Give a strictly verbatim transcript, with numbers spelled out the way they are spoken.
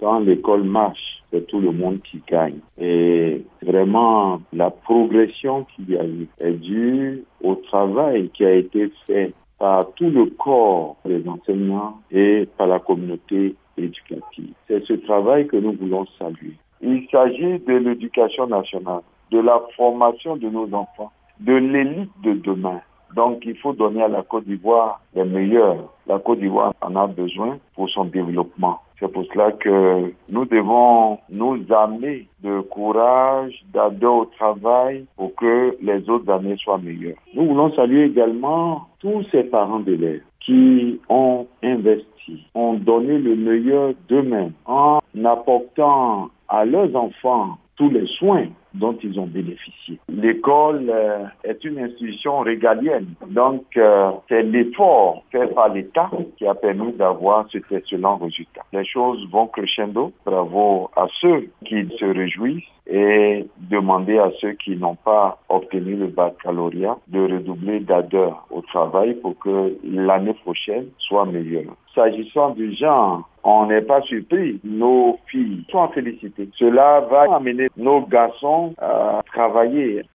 quand l'école marche, c'est tout le monde qui gagne. Et vraiment, la progression qu'il y a eu est due au travail qui a été fait par tout le corps des enseignants et par la communauté éducative. C'est ce travail que nous voulons saluer. Il s'agit de l'éducation nationale, de la formation de nos enfants, de l'élite de demain. Donc, il faut donner à la Côte d'Ivoire les meilleurs. La Côte d'Ivoire en a besoin pour son développement. C'est pour cela que nous devons nous armer de courage, d'ardeur au travail pour que les autres années soient meilleures. Nous voulons saluer également tous ces parents d'élèves qui ont investi, ont donné le meilleur d'eux-mêmes en apportant à leurs enfants tous les soins dont ils ont bénéficié. L'école euh, est une institution régalienne, donc euh, c'est l'effort fait par l'État qui a permis d'avoir cet excellent résultat. Les choses vont crescendo. Bravo à ceux qui se réjouissent et demander à ceux qui n'ont pas obtenu le baccalauréat de redoubler d'ardeur au travail pour que l'année prochaine soit meilleure. S'agissant du genre, on n'est pas surpris. Nos filles sont félicitées. Cela va amener nos garçons à travailler